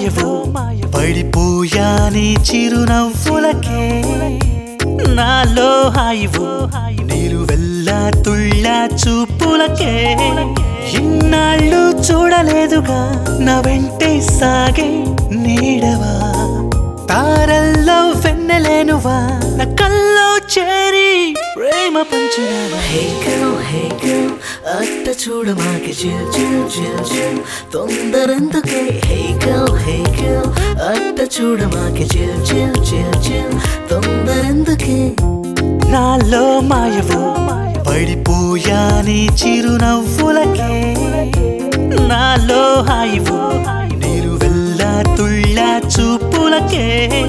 మాయవు పడిపోయా నీ చిరునవ్వులకే నాలో హాయివు నీరు వెళ్ళా తుళ్ళా చూపులకే ఇన్నాళ్ళు చూడలేదుగా నా వెంటే సాగే నీడవా తారల్లో వెన్నెలేనువా నా కల్లో చేరి ప్రేమ పంచినవా Hey girl, అట్ట చూడమాకి చిల్ చిల్ చిల్ చిల్ తొందరెందుకే Hey girl, అట్ట చూడమాకి చిల్ చిల్ చిల్ చిల్ తొందరెందుకే నాలో మాయవు పడిపోయా నీ చిరునవ్వులకే నాలో హాయివు నీరు వెళ్ళా తుళ్ళా చూపులకే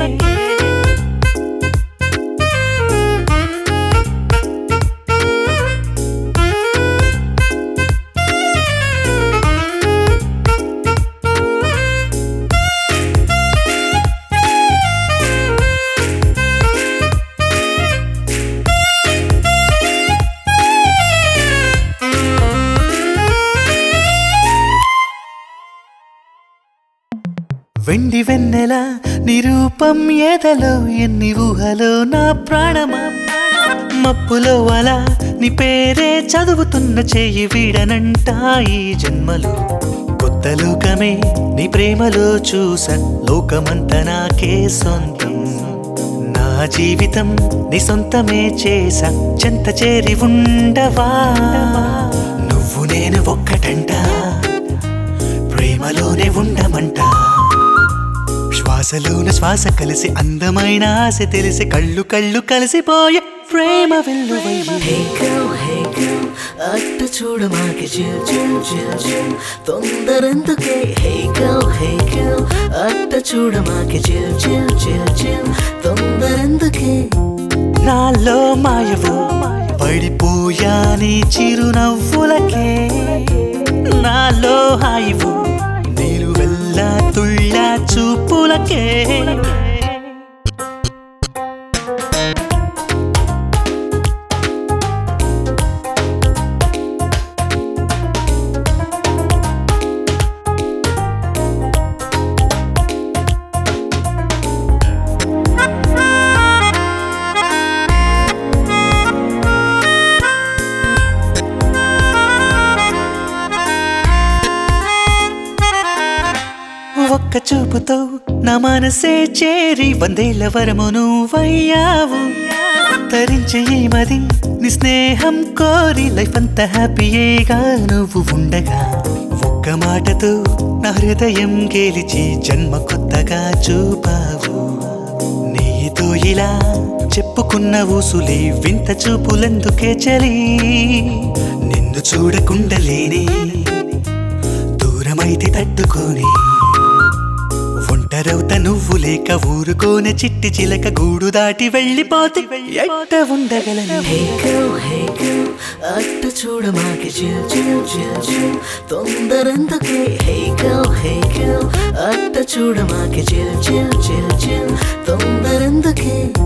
వెండి వెన్నెల నిరూపం ఎదలో ఎన్ని ఊహలో నా ప్రాణమా మప్పులో అలా నీ పేరే చదువుతున్న చెయ్యి వీడనంట ఈ జన్మలో కొత్త లోకమే నీ ప్రేమలో చూసా లోకమంతా నాకే సొంతం నా జీవితం నీ సొంతమే చేసా చెంత చేరి ఉండవా నువ్వు నేను ఒక్కటంట ప్రేమలోనే ఉండమంట శ్వాసలోన శ్వాస కలిసి అందమైన ఆశ తెలిసి కళ్ళు కళ్ళు కలిసిపోయే ప్రేమ వెల్లువయ్యి Hey girl, అట్ట చూడమాకి చిల్ చిల్ చిల్ చిల్ తొందరెందుకే Hey girl, అట్ట చూడమాకి చిల్ చిల్ చిల్ చిల్ తొందరెందుకే నాలో మాయవు పడిపోయా నీ చిరునవ్వులకే నాలో హాయివు నీరు వెళ్ళా తుళ్ళా చూపులకే ఒక్క చూపుతో నా మనసే చేరి వందేళ్ల వరము నువ్వయ్యావు తరించే ఈ మది నీ స్నేహం కోరి లైఫ్ అంతా హ్యాపీయేగా నువ్వు ఉండగా ఒక్క మాటతో నా హృదయం గెలిచి జన్మ కొత్తగా చూపావు నీతో ఇలా చెప్పుకున్న ఊసులే వింత చూపులెందుకే చలి నిన్ను చూడకుండలేని దూరమైతే తట్టుకొని ఒంటరవుత నువ్వు లేక ఊరుకోనే చిట్టి చిలక గూడు దాటి వెళ్ళిపోతే ఎట్ట ఉండగలను Hey girl, అట్ట చూడమాకి చిల్ చిల్ చిల్ చిల్ తొందరెందుకే Hey girl, అట్ట చూడమాకి చిల్ చిల్ చిల్ చిల్ తొందరెందుకే